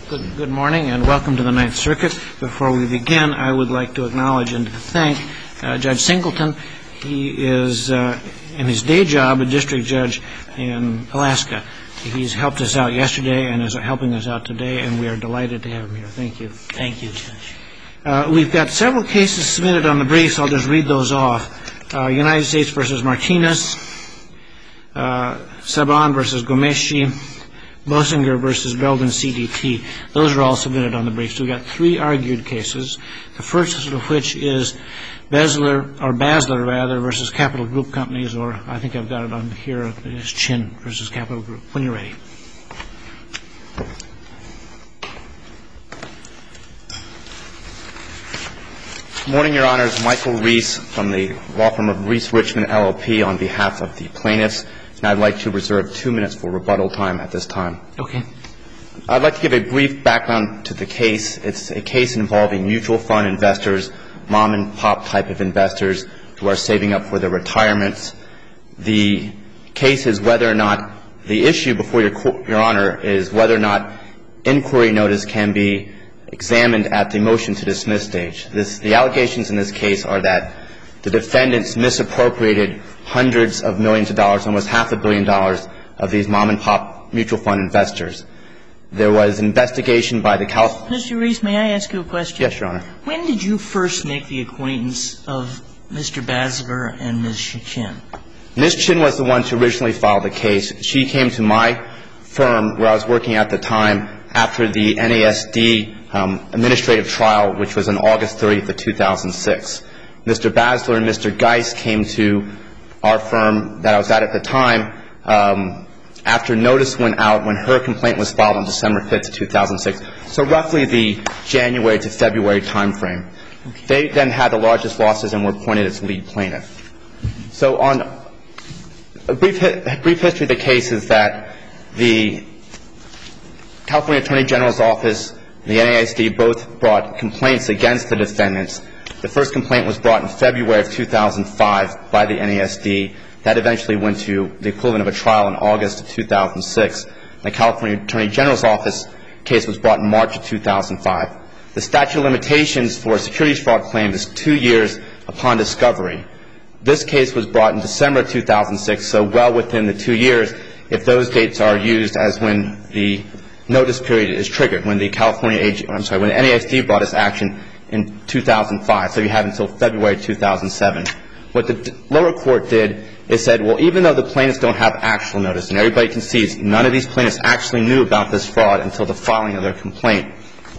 Good morning and welcome to the Ninth Circuit. Before we begin, I would like to acknowledge and to thank Judge Singleton. He is, in his day job, a district judge in Alaska. He's helped us out yesterday and is helping us out today, and we are delighted to have him here. Thank you. Thank you, Judge. We've got several cases submitted on the briefs. I'll just read those off. United States v. Martinez, Saban v. Gomeshi, Bosinger v. Belden CDT. Those are all submitted on the briefs. We've got three argued cases, the first of which is Basler v. Capital Group Companies, or I think I've got it on here, it is Chin v. Capital Group. When you're ready. Good morning, Your Honors. Michael Reese from the law firm of Reese Richmond LLP on behalf of the plaintiffs. And I'd like to reserve 2 minutes for rebuttal time at this time. Okay. I'd like to give a brief background to the case. It's a case involving mutual fund investors, mom and pop type of investors who are saving up for their retirements. The case is whether or not the issue before Your Honor is whether or not inquiry notice can be examined at the motion to dismiss stage. The allegations in this case are that the defendants misappropriated hundreds of millions of dollars, almost $500 million of these mom and pop mutual fund investors. There was an investigation by the California... Mr. Reese, may I ask you a question? Yes, Your Honor. When did you first make the acquaintance of Mr. Basler and Ms. Chin? Ms. Chin was the one to originally file the case. She came to my firm where I was working at the time after the NASD administrative trial, which was on August 30th of 2006. Mr. Basler and Mr. Geis came to our firm that I was at the time after notice went out when her complaint was filed on December 5th of 2006. So roughly the January to February time frame. Okay. They then had the largest losses and were appointed as lead plaintiff. So on a brief history of the case is that the California Attorney General's office and the NASD both brought complaints against the defendants. The first complaint was brought in February of 2005 by the NASD. That eventually went to the equivalent of a trial in August of 2006. The California Attorney General's office case was brought in March of 2005. The statute of limitations for a securities fraud claim is 2 years upon discovery. This case was brought in December of 2006, so well within the 2 years if those dates are used as when the notice period is triggered, when the when the NASD brought its action in 2005, so you have until February 2007. What the lower court did is said, well, even though the plaintiffs don't have actual notice, and everybody can see none of these plaintiffs actually knew about this fraud until the filing of their complaint,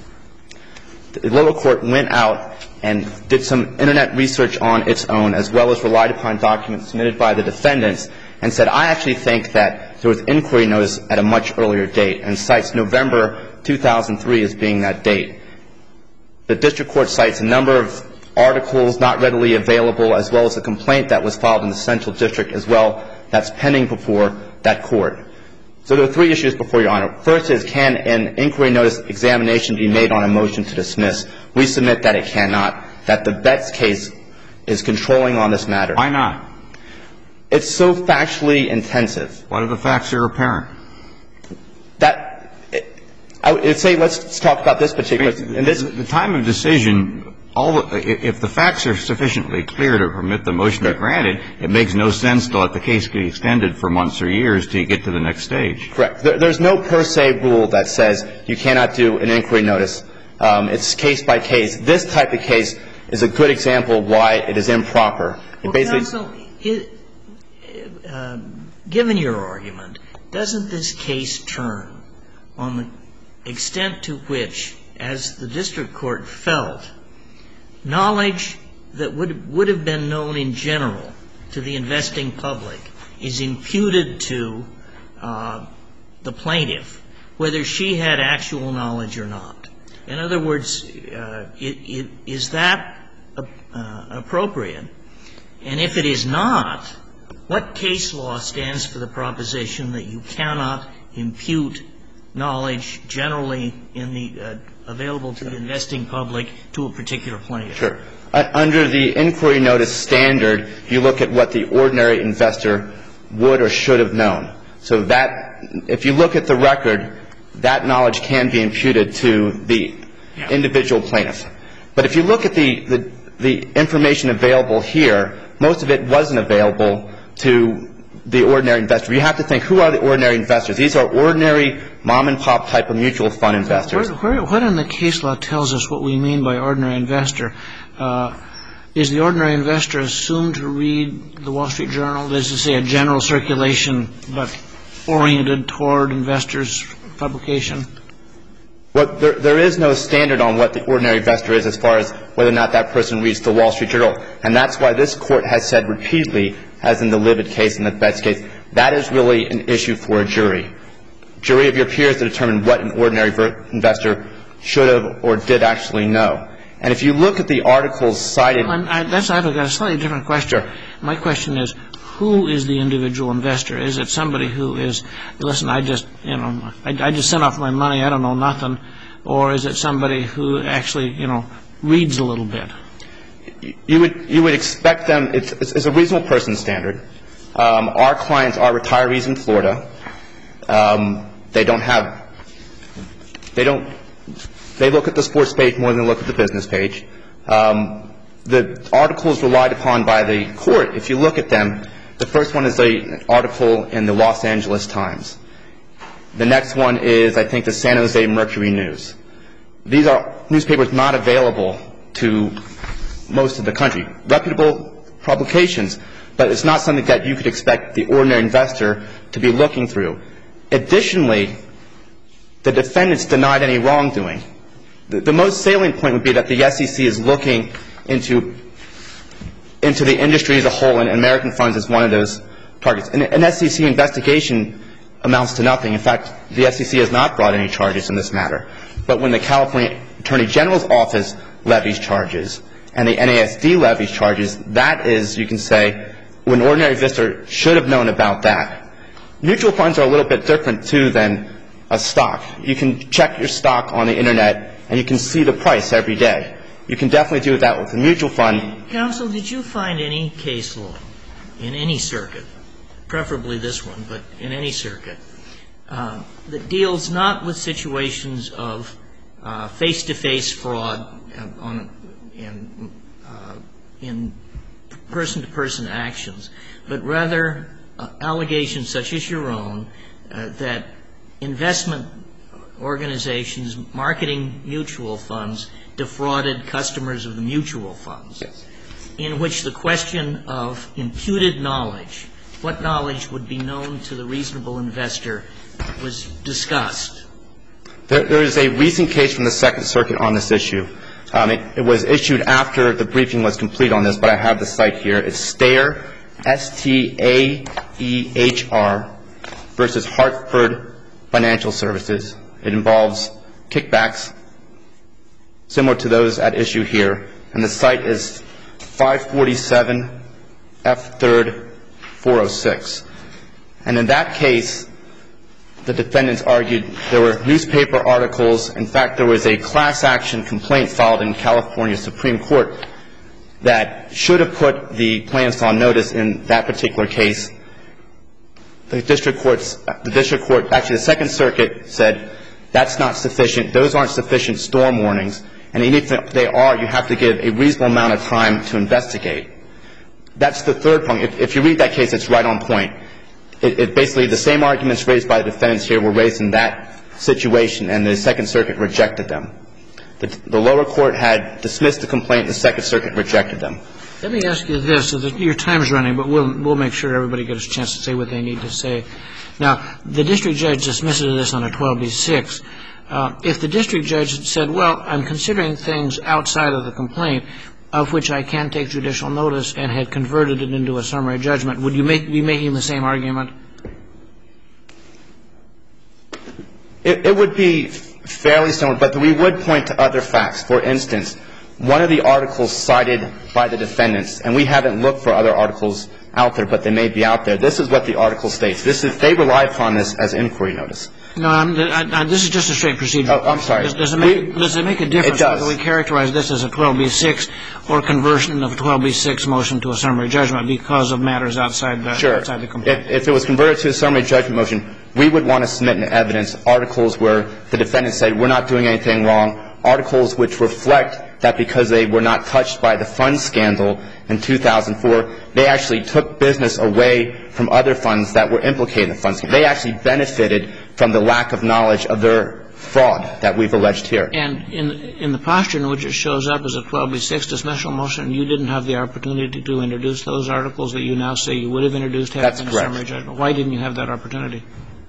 the lower court went out and did some Internet research on its own, as well as relied upon documents submitted by the defendants, and said, I actually think that there was inquiry notice at a much earlier date, and cites November 2003 as being that date. The district court cites a number of articles not readily available, as well as a complaint that was filed in the central district as well that's pending before that court. So there are three issues before Your Honor. First is, can an inquiry notice examination be made on a motion to dismiss? We submit that it cannot, that the Betts case is controlling on this matter. Why not? It's so factually intensive. What if the facts are apparent? I would say let's talk about this particular. The time of decision, if the facts are sufficiently clear to permit the motion to be granted, it makes no sense to let the case be extended for months or years to get to the next stage. Correct. There's no per se rule that says you cannot do an inquiry notice. It's case by case. This type of case is a good example of why it is improper. Well, counsel, given your argument, doesn't this case turn on the extent to which, as the district court felt, knowledge that would have been known in general to the investing public is imputed to the plaintiff, whether she had actual knowledge or not? In other words, is that appropriate? And if it is not, what case law stands for the proposition that you cannot impute knowledge generally in the available to the investing public to a particular plaintiff? Sure. Under the inquiry notice standard, you look at what the ordinary investor would or should have known. So that, if you look at the record, that knowledge can be imputed to the individual plaintiff. But if you look at the information available here, most of it wasn't available to the ordinary investor. You have to think, who are the ordinary investors? These are ordinary mom-and-pop type of mutual fund investors. What in the case law tells us what we mean by ordinary investor? Is the ordinary investor assumed to read the Wall Street Journal? That is to say, a general circulation but oriented toward investors' publication? Well, there is no standard on what the ordinary investor is as far as whether or not that person reads the Wall Street Journal. And that's why this Court has said repeatedly, as in the Livid case and the Betts case, that is really an issue for a jury. Jury of your peers to determine what an ordinary investor should have or did actually know. And if you look at the articles cited... I've got a slightly different question. Sure. My question is, who is the individual investor? Is it somebody who is, listen, I just sent off my money, I don't know nothing, or is it somebody who actually, reads a little bit? You would expect them, it's a reasonable person standard. Our clients are retirees in Florida. They look at the sports page more than they look at the business page. The articles relied upon by the Court, if you look at them, the first one is an article in the Los Angeles Times. The next one is, I think, the San Jose Mercury News. These are newspapers not available to most of the country. Reputable publications, but it's not something that you could expect the ordinary investor to be looking through. Additionally, the defendants denied any wrongdoing. The most salient point would be that the SEC is looking into the industry as a whole, and American Funds is one of those targets. An SEC investigation amounts to nothing. In fact, the SEC has not brought any charges in this matter. But when the California Attorney General's office levies charges and the NASD levies charges, that is, you can say, an ordinary investor should have known about that. Mutual funds are a little bit different, too, than a stock. You can check your stock on the Internet, and you can see the price every day. You can definitely do that with a mutual fund. Counsel, did you find any case law in any circuit, preferably this one, but in any circuit, that deals not with situations of face-to-face fraud in person-to-person actions, but rather allegations such as your own that investment organizations marketing mutual funds defrauded customers of the mutual funds, yes, in which the question of imputed knowledge, what knowledge would be known to the reasonable investor, was discussed? There is a recent case from the Second Circuit on this issue. It was issued after the briefing was complete on this, but I have the site here. It's Staehr, S-T-A-E-H-R, versus Hartford Financial Services. It involves kickbacks similar to those at issue here. And the site is 547 F. 3rd 406. And in that case, the defendants argued there were newspaper articles. In fact, there was a class action complaint filed in California Supreme Court that should have put the plaintiffs on notice in that particular case. The district court, actually the Second Circuit said that's not sufficient. Those aren't sufficient storm warnings. And even if they are, you have to give a reasonable amount of time to investigate. That's the third point. If you read that case, it's right on point. It basically, the same arguments raised by the defendants here were raised in that situation, and the Second Circuit rejected them. The lower court had dismissed the complaint, and the Second Circuit rejected them. Let me ask you this. So your time is running, but we'll make sure everybody gets a chance to say what they need to say. Now, the district judge dismissed this on a 12b-6. If the district judge had said, well, I'm considering things outside of the complaint of which I can take judicial notice, and had converted it into a summary judgment, would you be making the same argument? It would be fairly similar, but we would point to other facts. For instance, one of the articles cited by the defendants, and we haven't looked for other articles out there, but they may be out there. This is what the article states. They rely upon this as inquiry notice. No, this is just a straight procedure. Oh, I'm sorry. Does it make a difference whether we characterize this as a 12b-6 or conversion of a 12b-6 motion to a summary judgment because of matters outside the complaint? If it was converted to a summary judgment motion, we would want to submit in evidence articles where the defendant said we're not doing anything wrong, articles which reflect that because they were not touched by the fund scandal in 2004, they actually took business away from other funds that were implicated in the fund scandal. They actually benefited from the lack of knowledge of their fraud that we've alleged here. And in the posture in which it shows up as a 12b-6 dismissal motion, you didn't have the opportunity to introduce those articles that you now say you would have introduced had it been a summary judgment. Why didn't you have that opportunity?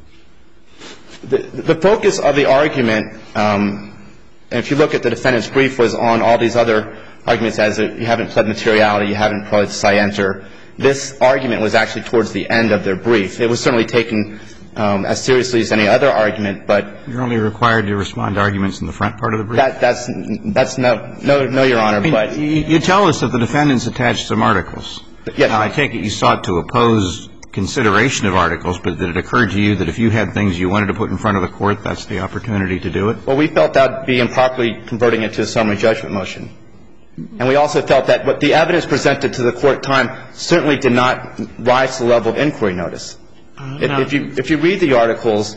The focus of the argument, and if you look at the defendant's brief, was on all these other arguments as you haven't pled materiality, you haven't pled scienter. This argument was actually towards the end of their brief. It was certainly taken as seriously as any other argument, but you're only required to respond to arguments in the front part of the brief. That's no, Your Honor. But you tell us that the defendants attached some articles. Yes. Now, I take it you sought to oppose consideration of articles, but did it occur to you that if you had things you wanted to put in front of the court, that's the opportunity to do it? Well, we felt that would be improperly converting it to a summary judgment motion. And we also felt that what the evidence presented to the court at the time certainly did not rise to the level of inquiry notice. If you read the articles,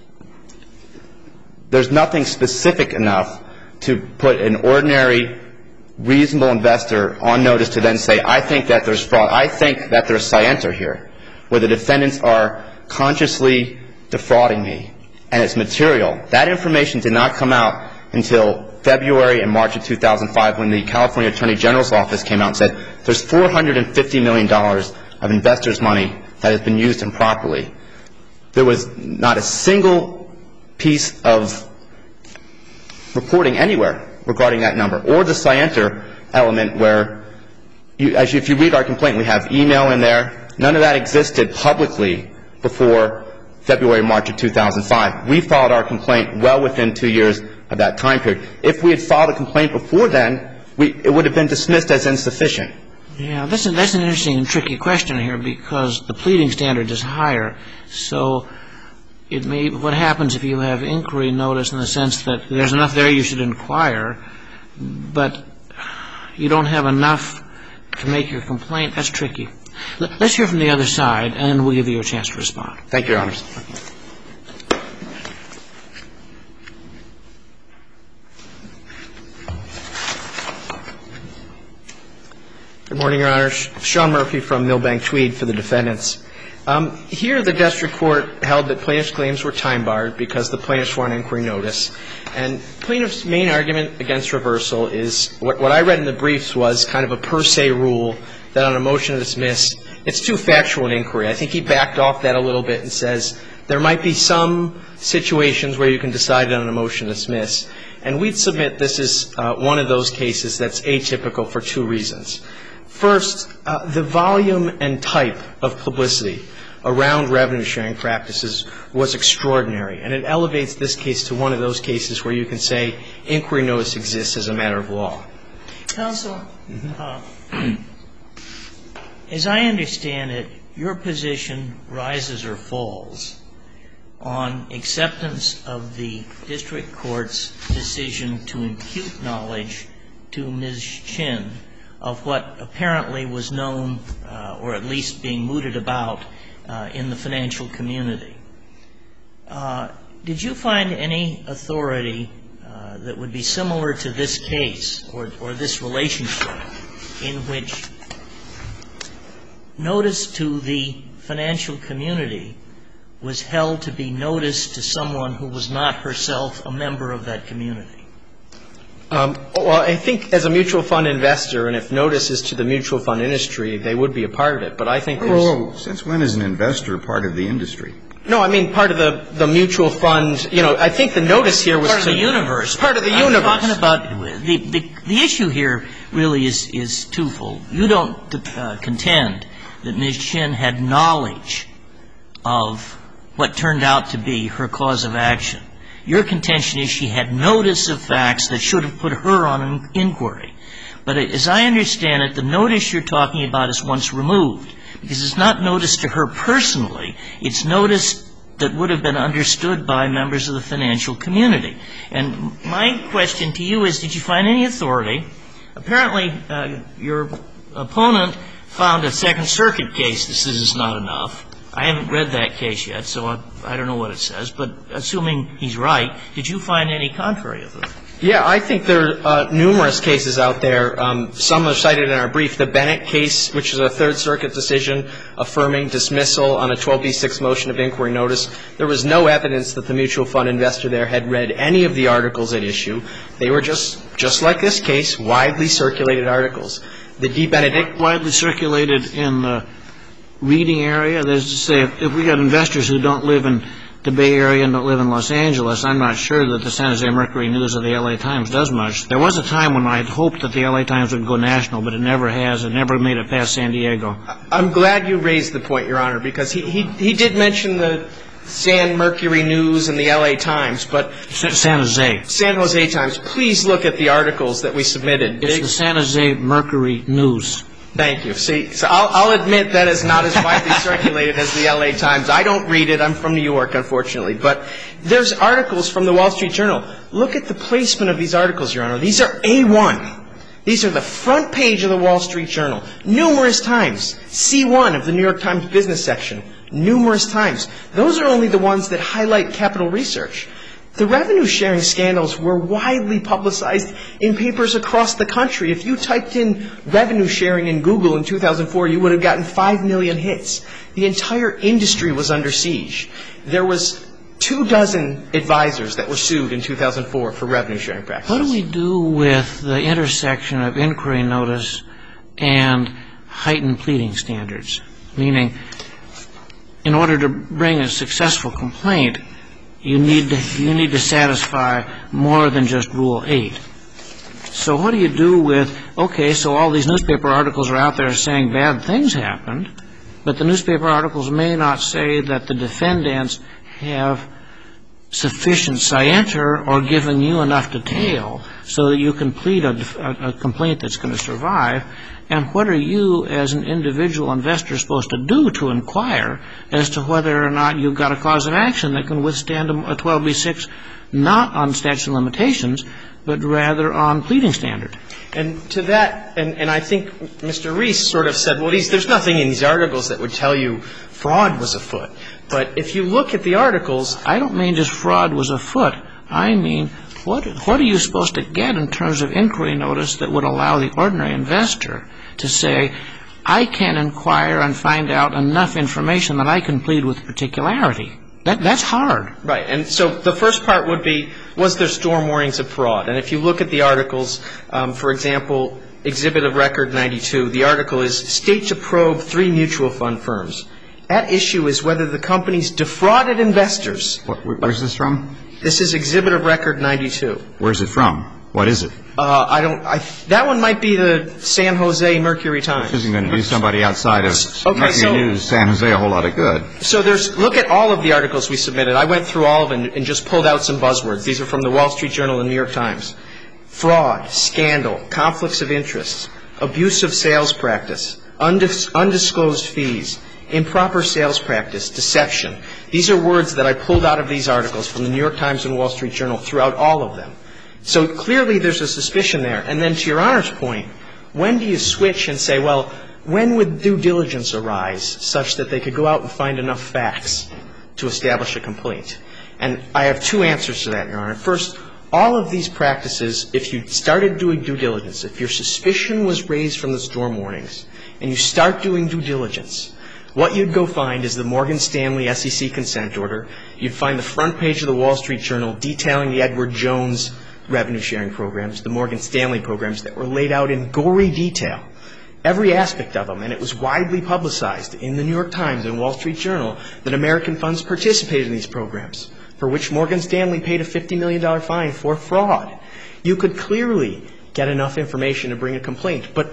there's nothing specific enough to put an ordinary, reasonable investor on notice to then say, I think that there's fraud. I think that there's scienter here, where the defendants are consciously defrauding me, and it's material. That information did not come out until February and March of 2005 when the California Attorney General's office came out and said there's $450 million of investors' money that has been used improperly. There was not a single piece of reporting anywhere regarding that number, or the scienter element where, if you read our complaint, we have email in there. None of that existed publicly before February, March of 2005. We filed our complaint well within 2 years of that time period. If we had filed a complaint before then, it would have been dismissed as insufficient. Yeah, that's an interesting and tricky question here because the pleading standard is higher. So what happens if you have inquiry notice in the sense that there's enough there you should inquire, but you don't have enough to make your complaint? That's tricky. Let's hear from the other side, and then we'll give you a chance to respond. Thank you, Your Honors. Good morning, Your Honors. Sean Murphy from Milbank Tweed for the defendants. Here, the district court held that plaintiffs' claims were time-barred because the plaintiffs were on inquiry notice. And plaintiffs' main argument against reversal is what I read in the briefs was kind of a per se rule that on a motion to dismiss, it's too factual an inquiry. I think he backed off that a little bit and says there might be some situations where you can decide on a motion to dismiss. And we'd submit this is one of those cases that's atypical for two reasons. First, the volume and type of publicity around revenue-sharing practices was extraordinary, and it elevates this case to one of those cases where you can say inquiry notice exists as a matter of law. Counsel, as I understand it, your position rises or falls on acceptance of the district court's decision to impute knowledge to Ms. Chin of what apparently was known, or at least being mooted about, in the financial community. Did you find any authority that would be similar to this case or this relationship in which notice to the financial community was held to be notice to someone who was not herself a member of that community? Well, I think as a mutual fund investor, and if notice is to the mutual fund industry, they would be a part of it. But I think there's... Since when is an investor part of the industry? No, I mean part of the mutual fund. You know, I think the notice here was... Part of the universe. Part of the universe. I'm talking about the issue here really is twofold. You don't contend that Ms. Chin had knowledge of what turned out to be her cause of action. Your contention is she had notice of facts that should have put her on an inquiry. But as I understand it, the notice you're talking about is once removed, because it's not notice to her personally. It's notice that would have been understood by members of the financial community. And my question to you is, did you find any authority? Apparently, your opponent found a Second Circuit case that says it's not enough. I haven't read that case yet, so I don't know what it says. But assuming he's right, did you find any contrary authority? Yeah, I think there are numerous cases out there. Some are cited in our brief. The Bennett case, which is a Third Circuit decision affirming dismissal on a 12b6 motion of inquiry notice. There was no evidence that the mutual fund investor there had read any of the articles at issue. They were just like this case, widely circulated articles. The D. Benedict... Widely circulated in the reading area? That is to say, if we got investors who don't live in the Bay Area and don't live in Los Angeles, I'm not sure that the San Jose Mercury News or the L.A. Times does much. There was a time when I had hoped that the L.A. Times would go national, but it never has. It never made it past San Diego. I'm glad you raised the point, Your Honor, because he did mention the San Mercury News and the L.A. Times, but... San Jose. San Jose Times. Please look at the articles that we submitted. It's the San Jose Mercury News. Thank you. See, so I'll admit that is not as widely circulated as the L.A. Times. I don't read it. I'm from New York, unfortunately. But there's articles from the Wall Street Journal. Look at the placement of these articles, Your Honor. These are A1. These are the front page of the Wall Street Journal. Numerous times. C1 of the New York Times business section. Numerous times. Those are only the ones that highlight capital research. The revenue-sharing scandals were widely publicized in papers across the country. If you typed in revenue-sharing in Google in 2004, you would have gotten 5 million hits. The entire industry was under siege. There was 24 advisors that were sued in 2004 for revenue-sharing practices. What do we do with the intersection of inquiry notice and heightened pleading standards? Meaning, in order to bring a successful complaint, you need to satisfy more than just Rule 8. So what do you do with, okay, so all these newspaper articles are out there saying bad things happened, but the newspaper articles may not say that the defendants have sufficient scienter or given you enough detail so that you can plead a complaint that's going to survive. And what are you, as an individual investor, supposed to do to inquire as to whether or not you've got a cause of action that can withstand a 12b6, not on statute of limitations, but rather on pleading standard? And to that, and I think Mr. Reese sort of said, well, there's nothing in these articles that would tell you fraud was afoot. But if you look at the articles... I don't mean just fraud was afoot. I mean, what are you supposed to get in terms of inquiry notice that would allow the ordinary investor to say, I can inquire and find out enough information that I can plead with particularity? That's hard. Right. And so the first part would be, was there storm warnings of fraud? And if you look at the articles, for example, Exhibit of Record 92, the article is, State to probe 3 mutual fund firms. At issue is whether the companies defrauded investors. Where's this from? This is Exhibit of Record 92. Where's it from? What is it? That one might be the San Jose Mercury Times. This isn't going to do somebody outside of Mercury News, San Jose, a whole lot of good. So look at all of the articles we submitted. I went through all of them and just pulled out some buzzwords. These are from the Wall Street Journal and New York Times. Fraud, scandal, conflicts of interest, abusive sales practice, undisclosed fees, improper sales practice, deception. These are words that I pulled out of these articles from the New York Times and Wall Street Journal throughout all of them. So clearly there's a suspicion there. And then to Your Honor's point, when do you switch and say, well, when would due diligence arise such that they could go out and find enough facts to establish a complaint? And I have 2 answers to that, Your Honor. First, all of these practices, if you started doing due diligence, if your suspicion was raised from the storm warnings and you start doing due diligence, what you'd go find is the Morgan Stanley SEC consent order. You'd find the front page of the Wall Street Journal detailing the Edward Jones revenue-sharing programs, the Morgan Stanley programs that were laid out in gory detail, every aspect of them. And it was widely publicized in the New York Times and Wall Street Journal that American funds participated in these programs, for which Morgan Stanley paid a $50 million fine for fraud. You could clearly get enough information to bring a complaint. But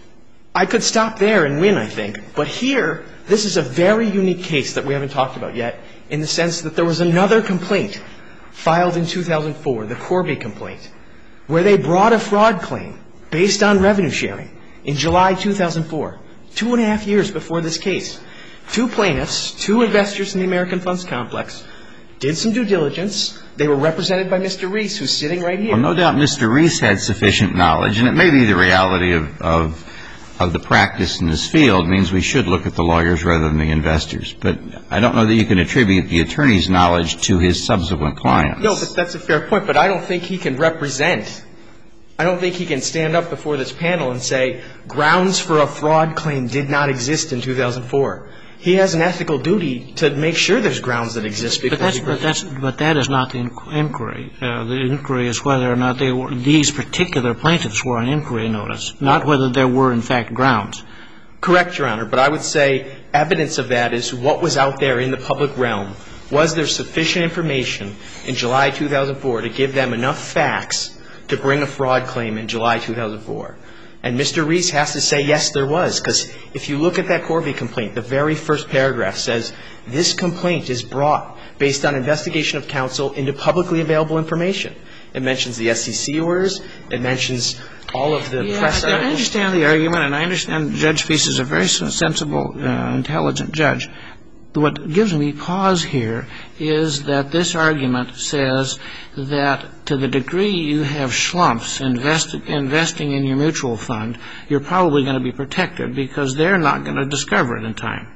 I could stop there and win, I think. But here, this is a very unique case that we haven't talked about yet, in the sense that there was another complaint filed in 2004, the Corby complaint, where they brought a fraud claim based on revenue sharing in July 2004, 2.5 years before this case. two plaintiffs, two investors in the American Funds Complex, did some due diligence. They were represented by Mr. Reese, who's sitting right here. Well, no doubt Mr. Reese had sufficient knowledge, and it may be the reality of the practice in this field means we should look at the lawyers rather than the investors. But I don't know that you can attribute the attorney's knowledge to his subsequent clients. No, but that's a fair point. But I don't think he can represent. I don't think he can stand up before this panel and say grounds for a fraud claim did not exist in 2004. He has an ethical duty to make sure there's grounds that exist. But that is not the inquiry. The inquiry is whether or not these particular plaintiffs were on inquiry notice, not whether there were, in fact, grounds. Correct, Your Honor. But I would say evidence of that is what was out there in the public realm. Was there sufficient information in July 2004 to give them enough facts to bring a fraud claim in July 2004? And Mr. Reese has to say, yes, there was. Because if you look at that Corby complaint, the very first paragraph says, this complaint is brought based on investigation of counsel into publicly available information. It mentions the SEC orders. It mentions all of the press articles. I understand the argument, and I understand Judge Feist is a very sensible, intelligent judge. What gives me pause here is that this argument says that to the degree you have schlumps investing in your mutual fund, you're probably going to be protected because they're not going to discover it in time.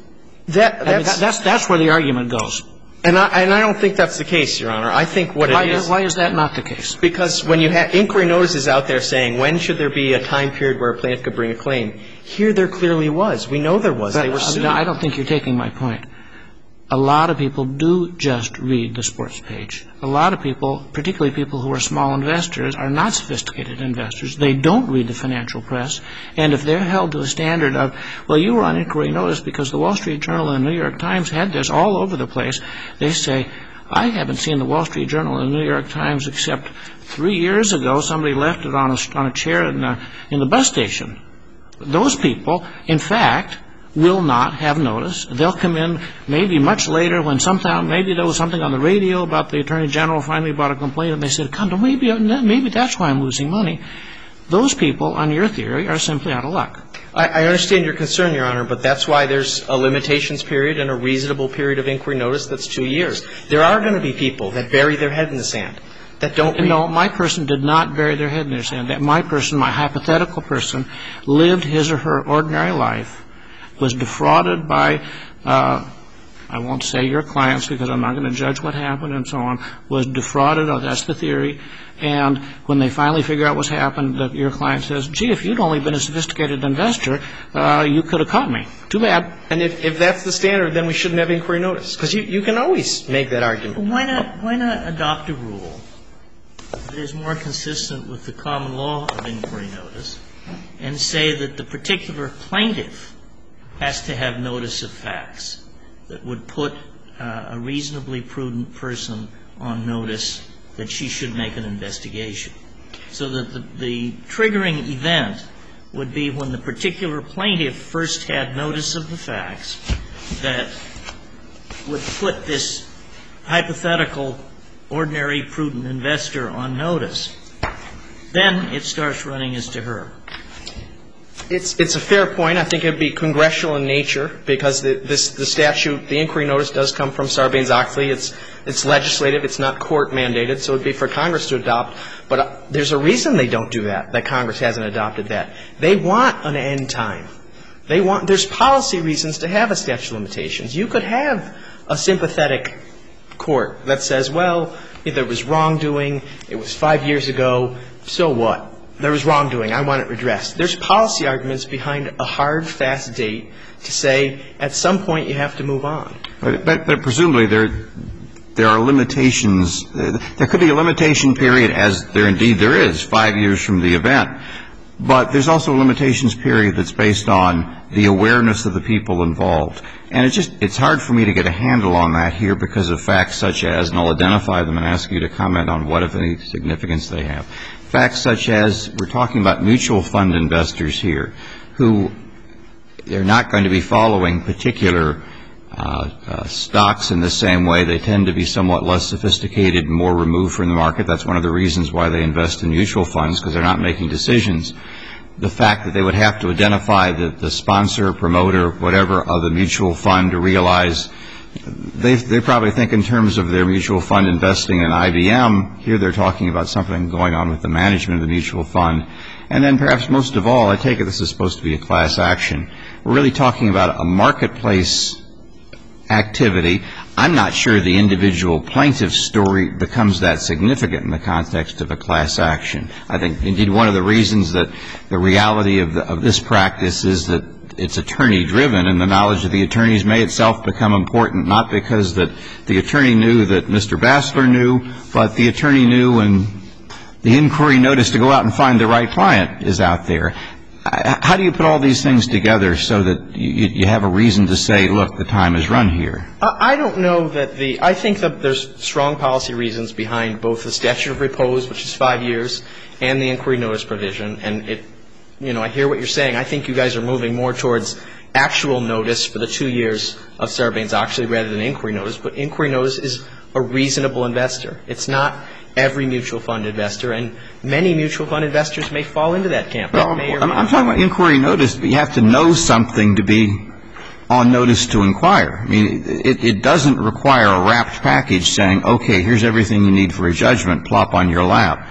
That's where the argument goes. And I don't think that's the case, Your Honor. I think what it is. Why is that not the case? Because when you have inquiry notices out there saying when should there be a time period where a plaintiff could bring a claim, here there clearly was. We know there was. They were sued. I don't think you're taking my point. A lot of people do just read the sports page. A lot of people, particularly people who are small investors, are not sophisticated investors. They don't read the financial press. And if they're held to a standard of, well, you were on inquiry notice because the Wall Street Journal and the New York Times had this all over the place, they say, I haven't seen the Wall Street Journal and the New York Times except 3 years ago somebody left it on a chair in the bus station. Those people, in fact, will not have notice. They'll come in maybe much later when maybe there was something on the radio about the Attorney General finally brought a complaint and they said, maybe that's why I'm losing money. Those people, on your theory, are simply out of luck. I understand your concern, Your Honor, but that's why there's a limitations period and a reasonable period of inquiry notice that's 2 years. There are going to be people that bury their head in the sand, that don't read. No, my person did not bury their head in the sand. My person, my hypothetical person, lived his or her ordinary life, was defrauded by, I won't say your clients because I'm not going to judge what happened and so on, was defrauded, that's the theory, and when they finally figure out what's happened, your client says, gee, if you'd only been a sophisticated investor, you could have caught me. Too bad. And if that's the standard, then we shouldn't have inquiry notice, because you can always make that argument. Why not adopt a rule that is more consistent with the common law of inquiry notice and say that the particular plaintiff has to have notice of facts that would put a reasonably prudent person on notice that she should make an investigation. So that the triggering event would be when the particular plaintiff first had notice of the facts that would put this hypothetical, ordinary, prudent investor on notice. Then it starts running as to her. It's a fair point. I think it would be congressional in nature because the statute, the inquiry notice does come from Sarbanes-Oxley. It's legislative. It's not court mandated, so it would be for Congress to adopt. But there's a reason they don't do that Congress hasn't adopted that. They want an end time. There's policy reasons to have a statute of limitations. You could have a sympathetic court that says, well, if there was wrongdoing, it was 5 years ago, so what? There was wrongdoing. I want it redressed. There's policy arguments behind a hard, fast date to say at some point you have to move on. But presumably there are limitations. There could be a limitation period, as there is, 5 years from the event. But there's also a limitations period that's based on the awareness of the people involved. And it's hard for me to get a handle on that here because of facts such as, and I'll identify them and ask you to comment on what, if any, significance they have. Facts such as we're talking about mutual fund investors here who they're not going to be following particular stocks in the same way. They tend to be somewhat less sophisticated and more removed from the market. That's one of the reasons why they invest in mutual funds, because they're not making decisions. the fact that they would have to identify the sponsor, promoter, whatever, of the mutual fund to realize they probably think in terms of their mutual fund investing in IBM. Here they're talking about something going on with the management of the mutual fund. And then perhaps most of all, I take it this is supposed to be a class action. We're really talking about a marketplace activity. I'm not sure the individual plaintiff's story becomes that significant in the context of a class action. I think, indeed, one of the reasons that the reality of this practice is that it's attorney-driven, and the knowledge of the attorneys may itself become important, not because that the attorney knew that Mr. Bassler knew, but the attorney knew and the inquiry notice to go out and find the right client is out there. How do you put all these things together so that you have a reason to say, look, the time is run here? I don't know that I think that there's strong policy reasons behind both the statute of repose, which is 5 years, and the inquiry notice provision. And I hear what you're saying. I think you guys are moving more towards actual notice for the 2 years of Sarbanes-Oxley rather than inquiry notice. But inquiry notice is a reasonable investor. It's not every mutual fund investor, and many mutual fund investors may fall into that camp. Well, I'm talking about inquiry notice, but you have to know something to be on notice to inquire. I mean, it doesn't require a wrapped package saying, okay, here's everything you need for a judgment, plop on your lap.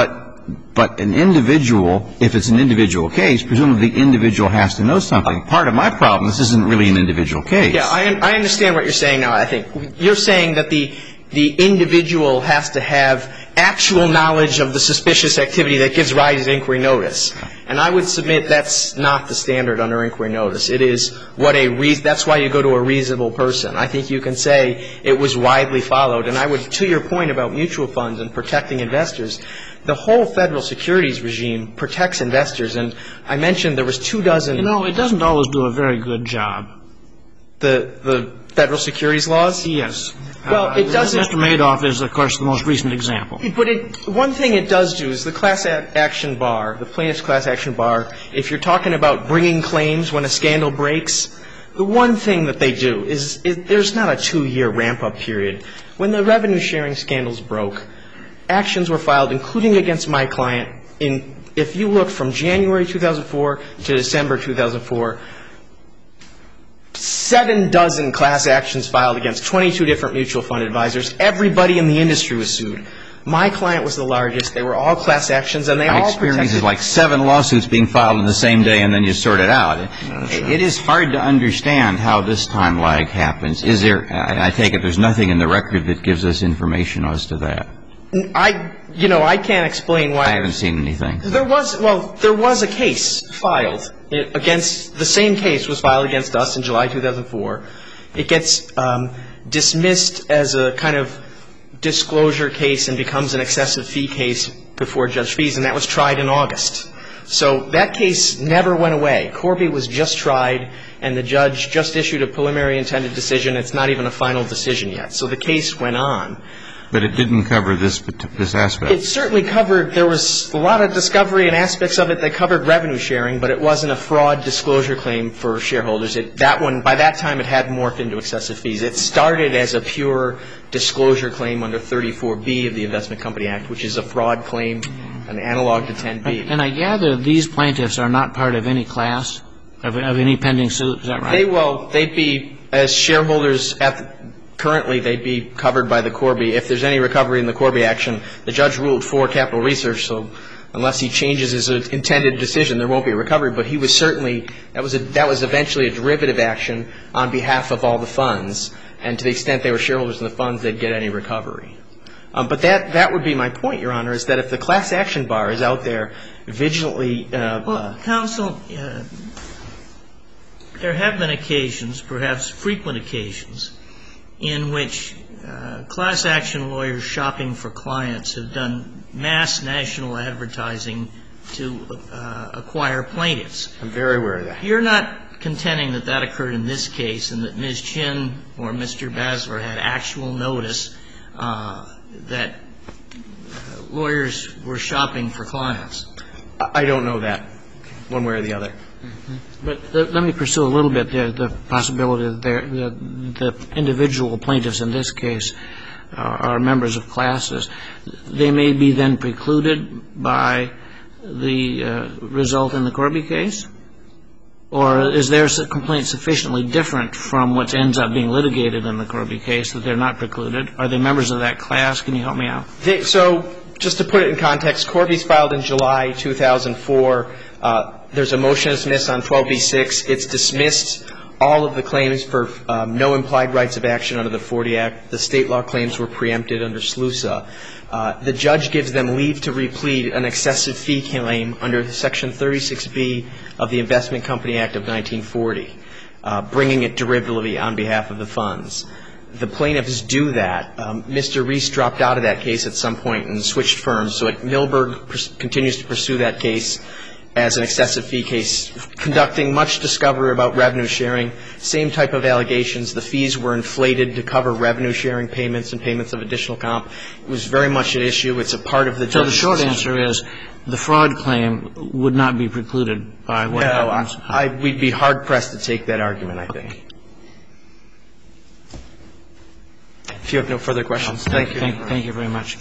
But an individual, if it's an individual case, presumably the individual has to know something. Part of my problem, this isn't really an individual case. Yeah, I understand what you're saying now, I think. You're saying that the individual has to have actual knowledge of the suspicious activity that gives rise to inquiry notice. And I would submit that's not the standard under inquiry notice. It is that's why you go to a reasonable person. I think you can say it was widely followed. And I would, to your point about mutual funds and protecting investors, the whole federal securities regime protects investors. And I mentioned there was 24. It doesn't always do a very good job. The federal securities laws? Yes. Well, it doesn't. Mr. Madoff is, of course, the most recent example. But one thing it does do is the class action bar, the plaintiff's class action bar, if you're talking about bringing claims when a scandal breaks, the one thing that they do is there's not a 2-year ramp-up period. When the revenue sharing scandals broke, actions were filed, including against my client. If you look from January 2004 to December 2004, 7 dozen class actions filed against 22 different mutual fund advisors. Everybody in the industry was sued. My client was the largest. They were all class actions, and they all protected. My experience is like 7 lawsuits being filed in the same day, and then you sort it out. It is hard to understand how this time lag happens. Is there? I take it there's nothing in the record that gives us information as to that. I can't explain why. I haven't seen anything. There was a case filed against, the same case was filed against us in July 2004. It gets dismissed as a kind of disclosure case and becomes an excessive fee case before Judge Fees, and that was tried in August. So that case never went away. Corby was just tried, and the judge just issued a preliminary intended decision. It's not even a final decision yet. So the case went on. But it didn't cover this aspect. It certainly covered, there was a lot of discovery and aspects of it that covered revenue sharing, but it wasn't a fraud disclosure claim for shareholders. That one, by that time, it had morphed into excessive fees. It started as a pure disclosure claim under 34B of the Investment Company Act, which is a fraud claim, an analog to 10B. And I gather these plaintiffs are not part of any class, of any pending suit. Is that right? They'd be, as shareholders currently, they'd be covered by the Corby. If there's any recovery in the Corby action, the judge ruled for Capital Research, so unless he changes his intended decision, there won't be a recovery. But he was certainly, that was eventually a derivative action on behalf of all the funds, and to the extent they were shareholders in the funds, they'd get any recovery. But that would be my point, Your Honor, is that if the class action bar is out there vigilantly Well, counsel, there have been occasions, perhaps frequent occasions, in which class action lawyers shopping for clients have done mass national advertising to acquire plaintiffs. I'm very aware of that. You're not contending that that occurred in this case and that Ms. Chin or Mr. Basler had actual notice that lawyers were shopping for clients? I don't know that, one way or the other. But let me pursue a little bit the possibility that the individual plaintiffs in this case are members of classes. They may be then precluded by the result in the Corby case? Or is their complaint sufficiently different from what ends up being litigated in the Corby case that they're not precluded? Are they members of that class? Can you help me out? So just to put it in context, Corby's filed in July 2004. There's a motion to dismiss on 12b-6. It's dismissed all of the claims for no implied rights of action under the 40 Act. The state law claims were preempted under SLUSA. The judge gives them leave to replead an excessive fee claim under Section 36B of the Investment Company Act of 1940, bringing it derivatively on behalf of the funds. The plaintiffs do that. Mr. Reese dropped out of that case at some point and switched firms. So Milberg continues to pursue that case as an excessive fee case, conducting much discovery about revenue sharing, same type of allegations. The fees were inflated to cover revenue sharing payments and payments of additional comp. It was very much an issue. It's a part of the judge's decision. So the short answer is the fraud claim would not be precluded by what happens? No, we'd be hard-pressed to take that argument, I think. If you have no further questions, thank you. Thank you very much.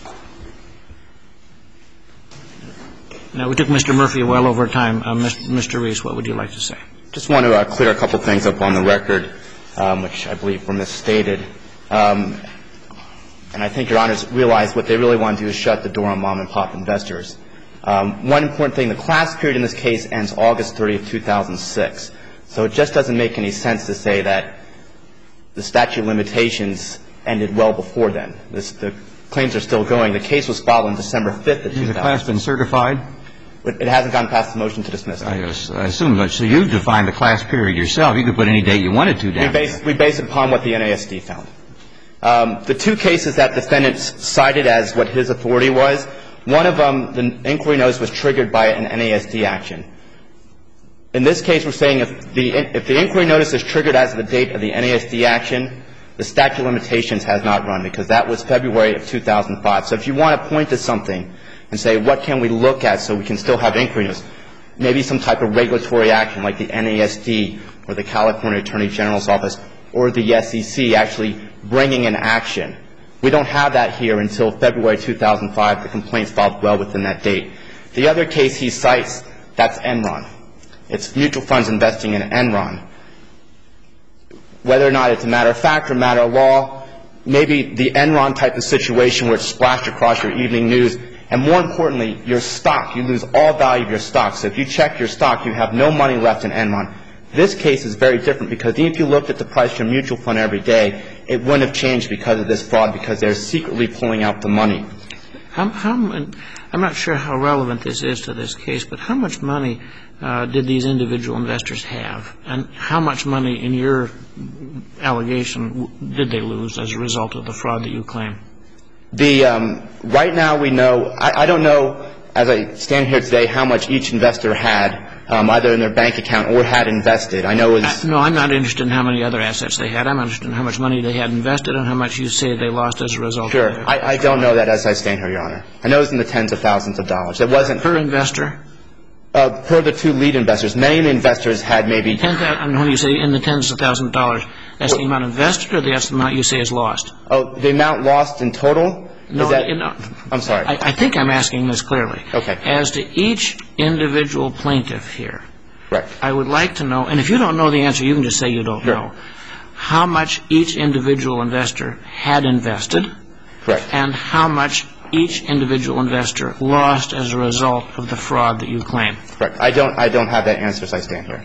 Now, we took Mr. Murphy well over time. Mr. Reese, what would you like to say? Just want to clear a couple things up on the record, which I believe were misstated. And I think Your Honors realize what they really want to do is shut the door on mom-and-pop investors. One important thing, the class period in this case ends August 30th, 2006. So it just doesn't make any sense to say that the statute of limitations ended well before then. The claims are still going. The case was filed on December 5th of 2006. Has the class been certified? It hasn't gone past the motion to dismiss. I assume that. So you defined the class period yourself. You could put any date you wanted to down. We base it upon what the NASD found. The two cases that defendants cited as what his authority was, one of them, the inquiry notice was triggered by an NASD action. In this case, we're saying if the inquiry notice is triggered as of the date of the NASD action, the statute of limitations has not run because that was February of 2005. So if you want to point to something and say, what can we look at so we can still have inquiry notice, maybe some type of regulatory action like the NASD or the California Attorney General's Office or the SEC actually bringing an action. We don't have that here until February 2005. The complaint's filed well within that date. The other case he cites, that's Enron. It's mutual funds investing in Enron. Whether or not it's a matter of fact or a matter of law, maybe the Enron type of situation where it's splashed across your evening news, and more importantly, your stock. You lose all value of your stock. So if you check your stock, you have no money left in Enron. This case is very different because even if you looked at the price of your mutual fund every day, it wouldn't have changed because of this fraud because they're secretly pulling out the money. I'm not sure how relevant this is to this case, but how much money did these individual investors have? And how much money, in your allegation, did they lose as a result of the fraud that you claim? Right now we know, I don't know, as I stand here today, how much each investor had, either in their bank account or had invested. I know it's... No, I'm not interested in how many other assets they had. I'm interested in how much money they had invested and how much you say they lost as a result. Sure. I don't know that as I stand here, Your Honor. I know it's in the tens of thousands of dollars. It wasn't... Per investor? Per the two lead investors. Many of the investors had maybe... And when you say in the tens of thousands of dollars, that's the amount invested or that's the amount you say is lost? Oh, the amount lost in total? No, I'm sorry. I think I'm asking this clearly. Okay. As to each individual plaintiff here, correct. I would like to know, and if you don't know the answer, you can just say you don't know, how much each individual investor had invested. Correct. And how much each individual investor lost as a result of the fraud that you claim. Correct. I don't have that answer as I stand here.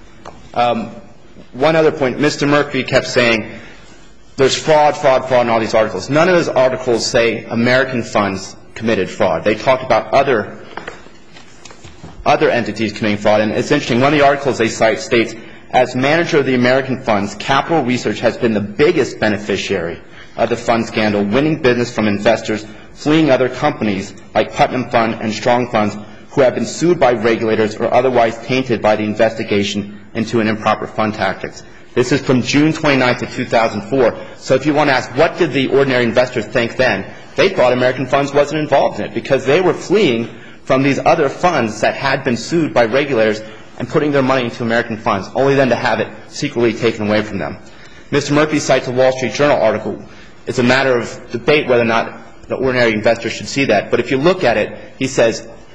One other point. Mr. Murphy kept saying there's fraud in all these articles. None of those articles say American funds committed fraud. They talked about other entities committing fraud. And it's interesting. One of the articles they cite states, as manager of the American funds, Capital Research has been the biggest beneficiary of the fund scandal, winning business from investors fleeing other companies like Putnam Fund and Strong Funds who have been sued by regulators or otherwise tainted by the investigation into an improper fund tactics. This is from June 29th of 2004. So if you want to ask what did the ordinary investors think then, they thought American Funds wasn't involved in it because they were fleeing from these other funds that had been sued by regulators and putting their money into American Funds, only then to have it secretly taken away from them. Mr. Murphy cites a Wall Street Journal article. It's a matter of debate whether or not the ordinary investor should see that. But if you look at it, he says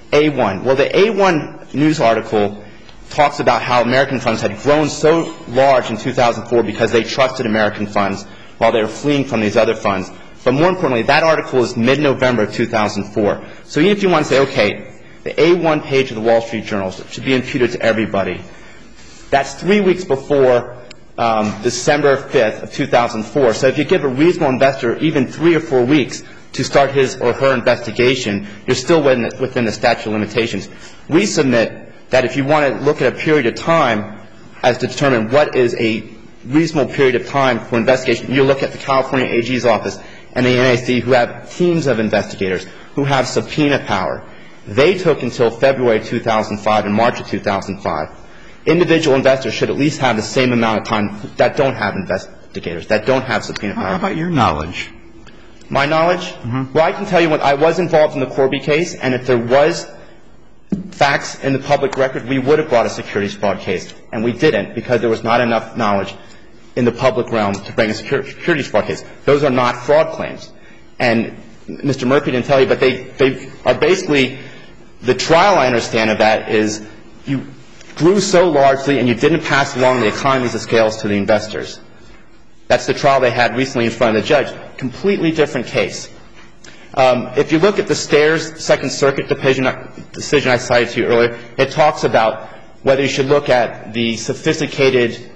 A1. Well, the A1 news article talks about how American funds had grown so large in 2004 because they trusted American funds while they were fleeing from these other funds. But more importantly, that article is mid-November 2004. So even if you want to say, okay, the A1 page of the Wall Street Journal should be imputed to everybody, that's 3 weeks before December 5th of 2004. So if you give a reasonable investor even 3 or 4 weeks to start his or her investigation, you're still within the statute of limitations. We submit that if you want to look at a period of time as to determine what is a reasonable period of time for investigation, you look at the California AG's office and the NAC, who have teams of investigators, who have subpoena power. They took until February 2005 and March of 2005. Individual investors should at least have the same amount of time that don't have investigators, that don't have subpoena power. How about your knowledge? My knowledge? Mm-hmm. Well, I can tell you what, I was involved in the Corby case, and if there was facts in the public record, we would have brought a securities fraud case. And we didn't because there was not enough knowledge in the public realm to bring a securities fraud case. Those are not fraud claims. And Mr. Murphy didn't tell you, but they are basically, the trial I understand of that is you grew so largely and you didn't pass along the economies of scales to the investors. That's the trial they had recently in front of the judge. Completely different case. If you look at the Stairs Second Circuit decision I cited to you earlier, it talks about whether you should look at the sophisticated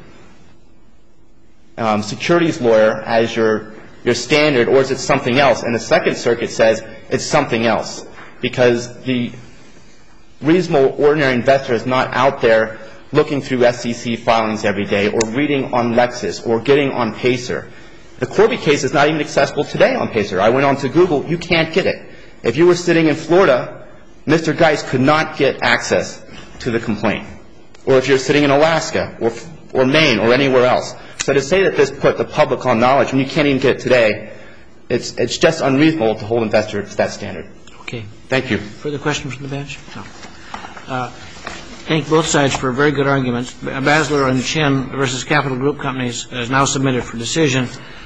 securities lawyer as your standard, or is it something else? And the Second Circuit says it's something else because the reasonable ordinary investor is not out there looking through SEC filings every day or reading on Lexis or getting on Pacer. The Corby case is not even accessible today on Pacer. I went on to Google. You can't get it. If you were sitting in Florida, Mr. Geis could not get access to the complaint. Or if you're sitting in Alaska or Maine or anywhere else. So to say that this put the public on knowledge when you can't even get it today, it's just unreasonable to hold investors to that standard. Okay. Thank you. Further questions from the bench? No. Thank both sides for very good arguments. Basler and Chen versus Capital Group Companies is now submitted for decision.